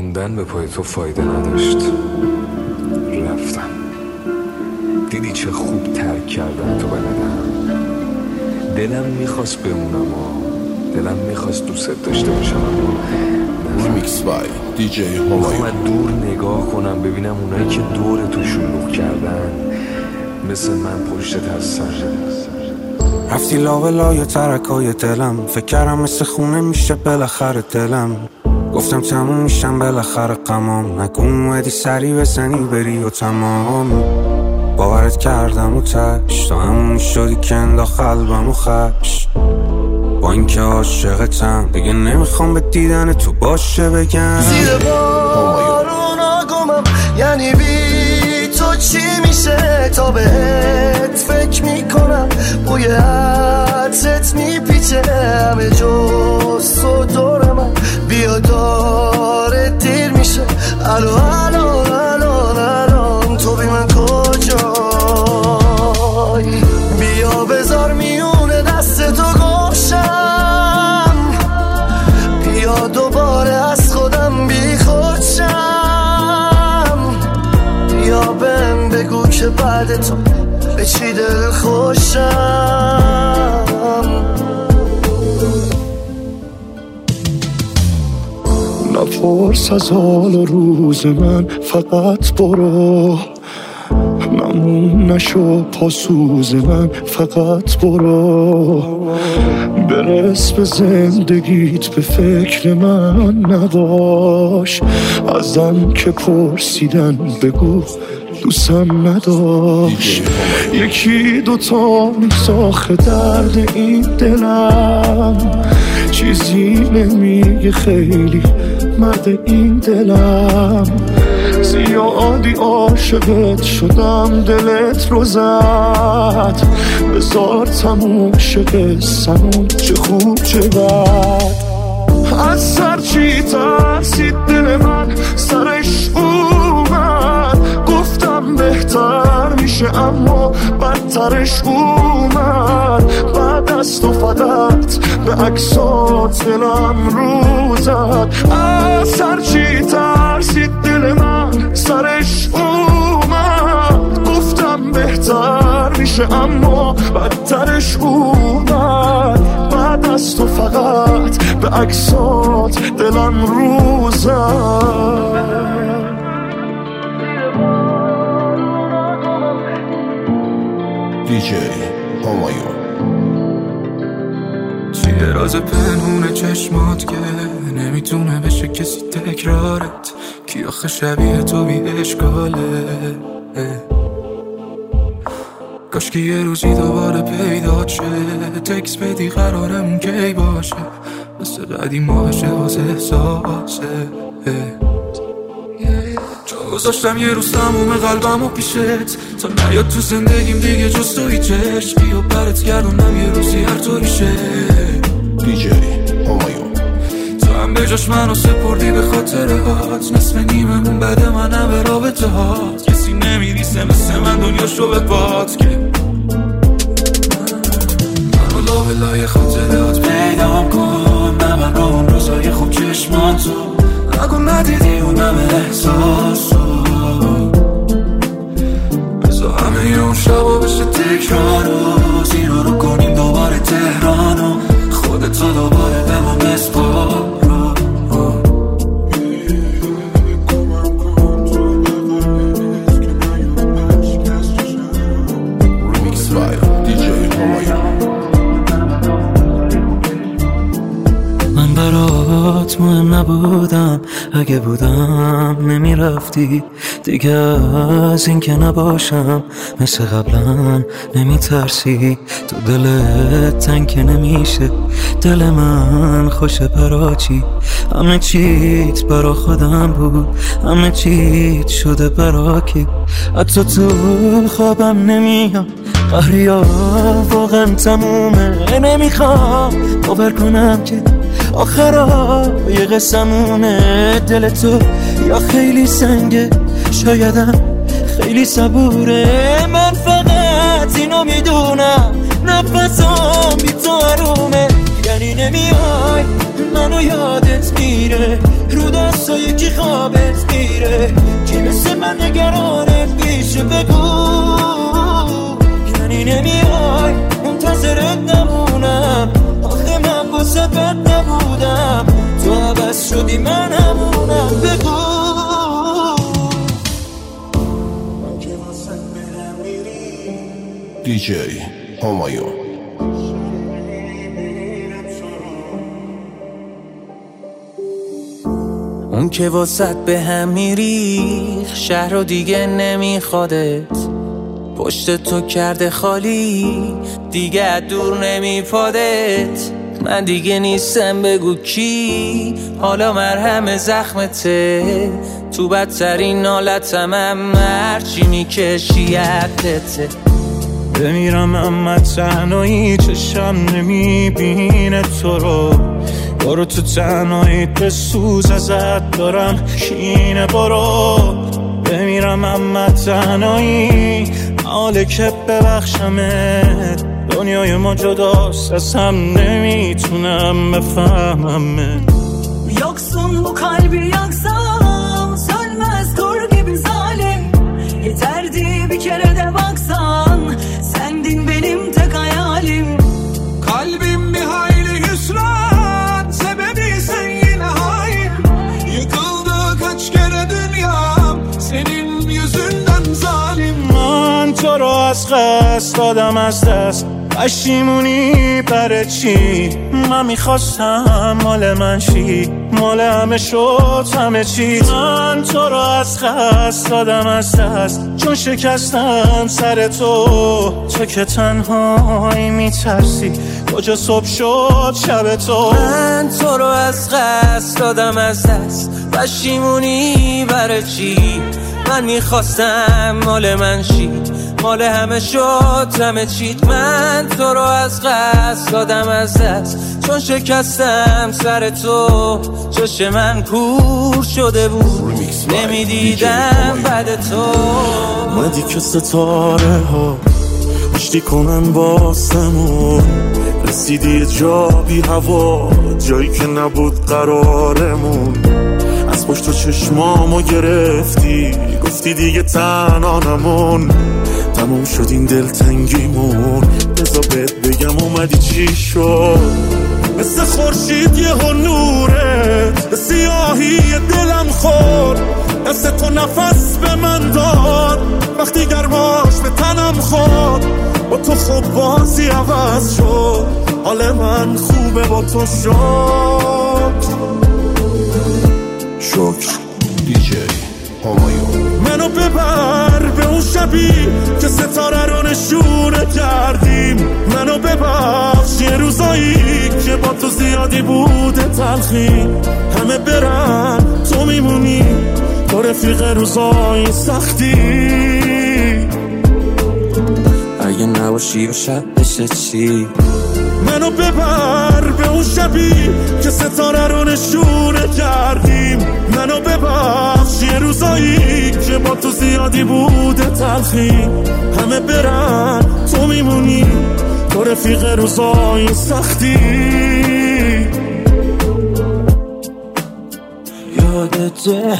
موندن به پای تو فایده نداشت. رفتم. دیدی چه خوب ترک کردن تو بلدم. دلم میخواست بمونم دلم میخواست دوست داشته باشم، اما ریمیکس بای دیجی همایون. میخوام دور نگاه کنم ببینم اونایی که دور تو شلوغ کردن مثل من پشتت هستن. رفتی لاولای ترکای دلم، فکر کردم مثل خونه میشه بالاخره دلم. گفتم تموم میشم بالاخره غمام، نگو اومدی سری بزنی بری و تمام. باورت کردم و تش تا همون شدی که انداخت قلبم و خش. با اینکه عاشقتم دیگه نمیخوام به دیدن تو باشه بگم. زیر بارونا گمم، یعنی بی تو چی میشه؟ تا بهت فکر میکنم بوی عطرت میپیچه همه جز تو دور من. بیا داره دیر میشه، الان تو بی من کجایی؟ بیا بذار میونه دست تو گوشم، بیا دوباره از خودم بی خودشم. بیا بهم بگو که بعد تو به چی دل خوشم. نپرس از حال و روز من، فقط برو. ممنون نشو پاسوز من، فقط برو. برس به زندگیت، به فکر من نباش. ازم که پرسیدن بگو دوستم نداشت. یکی دوتا میساخه درد این دلم، چیزی نمیگه خیلی مرد این دلم. زیادی عاشقت شدم دلت رو زد، بذار تموم شه قصه‌مون، چه خوب چه بد. از سر چی ترسید دل من سرش اومد، گفتم بهتر میشه اما بدترش اومد. بعد از تو فقط به عکسات دلم رو زد. از سر چی ترسید دل من سرش اومد، گفتم بهتر میشه اما بدترش اومد. بعد از تو فقط به عکسات دلم رو زد. دیجی همایون. چیه راز پنهون چشمات که نمیتونه بشه کسی تکرارت؟ کی آخه شبیه تو بی اشکاله؟ کاش که یه روزی دوباره پیدا شه، تکس بدی قرارمون کی باشه، مثل قدیما بشه واسه احساسه. جا گذاشتم یه روز تموم قلبم و پیشت، تا نیاد تو زندگیم دیگه جز توی چشمی و برت گردونم یه روزی هر طوری شه. دیجی همایون. تو هم به جاش منو سپردی به خاطرهات، نصف نیممون بده منم به رابطه هات. کسی نمیریسه مثل من دنیاشو به باد که منو لابلای خاطرات پیدام کن. من رو اون روزای خوب چشماتو نگو ندیدی اونم احساسو. بذار همه اون شبا بشه تکرارو، زیرا رو کنیم دوباره تهرانو، خودتو دوباره به ما بسپارو. ریمیکس بای دیجی همایون. من برات مهم نبودم، اگه بودم نمیرفتی دیگه. از این که نباشم مثل قبلا نمیترسی، تو دلت تنگ که نمیشه، دل من خوشه برا چی؟ همه چیت برا خودم بود، همه چیت شده برا کی؟ حتی تو خوابم نمیام، قهریا واقعا تمومه. نمیخوام باور کنم که آخرای قصمونه. دل تو یا خیلی سنگه، شایدم خیلی صبوره. من فقط اینو میدونم، نفسم بی تو آرومه. یعنی نمیای منو یادت میره، رو دستا یکی خوابت میره، کی مثل من نگرانت میشه بگو. یعنی نمیای منتظرت نمونم، آخه من واسه بد نبودم، تو عوض شدی من همونم بگو. DJ همایون. اون که واسط به هم میریخ، شهر رو دیگه نمیخوادت، پشت تو کرده خالی، دیگه دور نمیپادت. من دیگه نیستم بگو کی، حالا مرهم زخمته، تو بدترین حالتم هرچی میکشی یادته. بمیرم اما تنهایی چشم نمیبینه تو رو، برو تو تنهایی به سوز ازت دارم کینه، برو. بمیرم اما تنهایی حاله که ببخشمت، دنیای ما جداست از هم nemitunam befahmem. Yoksun bu kalbi yaksam, sönmez kor gibi zalim. Yeterdi bir kere de baksan, sendin benim tek hayalim. Kalbim bir hayli hüsran, sebebi sen yine hain. Yıkıldı kaç kere dünyam, senin yüzünden zalim. من تو رو از قصد دادم از دست، پشیمونی برای چی؟ من میخواستم مال من شی، مال همه شد همه چی. من تو رو از قصد دادم از دست، چون شکستم سر تو که تنهایی میترسی، کجا صبح شد شب تو. من تو رو از قصد دادم از دست، پشیمونی برای چی؟ من میخواستم مال من شی، مال همه شد همه چیت. من تو رو از قصد دادم از دست، چون شکستم سر تو، چشم من کور شده بود، نمیدیدم بعد تو. اومدی که ستاره ها اشتی کنن واسمون، رسیدی جا بی هوا، جایی که نبود قرارمون. از پشت تو چشمامو گرفتی، گفتی دیگه تنها نمون، تموم شد این دلتنگیمون. بذار بهت بگم اومدی چی شد، مثل خورشید یهو نورت به سیاهی دلم خورد، دست تو نفس به من داد وقتی گرماش به تنم خورد. با تو خوب بازی عوض شد، حال من خوبه با تو شد. شکر DJ همایون. منو ببر به اون شبی که ستاره رو نشونه کردیم، منو ببخش یه روزایی که با تو زیادی بوده تلخی. همه برن تو میمونی، تو رفیق روزای سختی. اگه نباشی و شب بشه چی؟ منو ببر به اون شبی که ستاره رو نشونه کردیم، منو ببخش یه روزایی که با تو زیادی بوده تلخی. همه برن تو میمونی، تو رفیق روزای سختی. یادت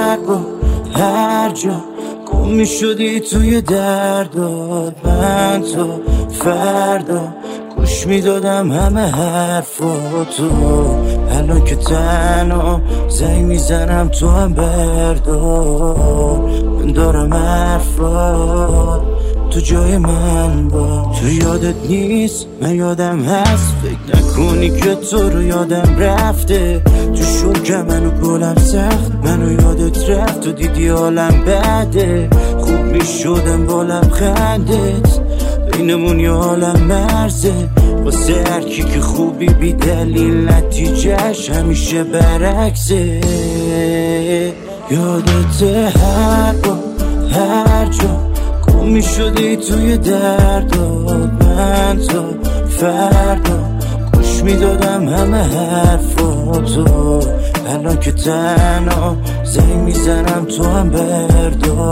هر جا گم میشدی توی دردات، من تو فردا گوش میدادم همه حرفاتو. الان که تنها زنگ میزنم تو هم بردار، من دارم حرفات تو جای من با. تو یادت نیست من یادم هست، فکر نکنی که تو رو یادم رفته. تو شوکه منو گلم سخت، منو یادت رفت و دیدی حالم بده. خوب میشدم با لبخندت، بینمون یه حالم مرزه. واسه هر کی که خوبی بی دلیل نتیجهش همیشه برعکسه. یادت هر جا گم میشدی توی دردات، من تو فردا گوش میدادم همه حرفاتو. الان که تنها زنگ میزنم تو هم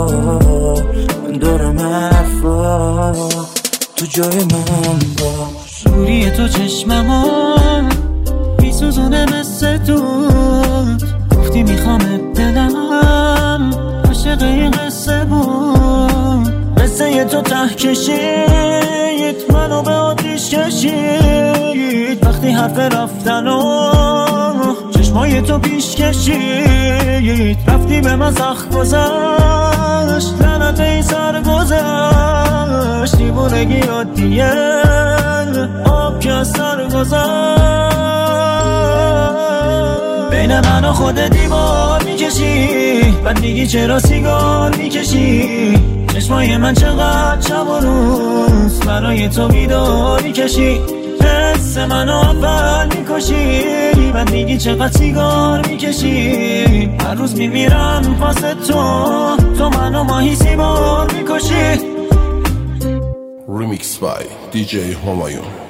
بردار، من دارم حرفات تو جای من باش. شوری تو چشممو میسوزونه مثل دود گفتی میخوام دلم عاشق این قصه بود قصه تو ته کشید منو به آتیش کشید وقتی حرف رفتن و چشمای تو پیش کشید رفتی به من سخت گذشت لعنت این سر گذشت دیوونگی عادیه آب که از سر گذشت بین من و خود دیوار میکشی بعد میگی چرا سیگار میکشی چشمای من چقدر شب و روز برای تو بیدار میکشی حس منو اول میکشی بعد میگی چقدر سیگار میکشی هر روز میمیرم واسه تو منو ماهی سیبار میکشی Remix by DJ Homayun.